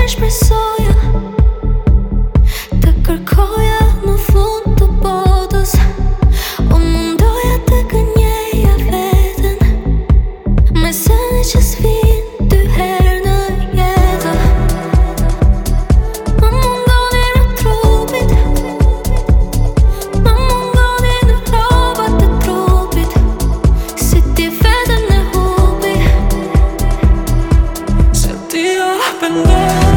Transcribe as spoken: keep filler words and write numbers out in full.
një shpresoja, të kërkoja në fund të botës. U mundoja të gënjeja veten me sene që s'vin dy herë në jetë. Më mundoni në trupit, më mundoni në robat e trupit, si ti veten e hupi. Se ti o pendoj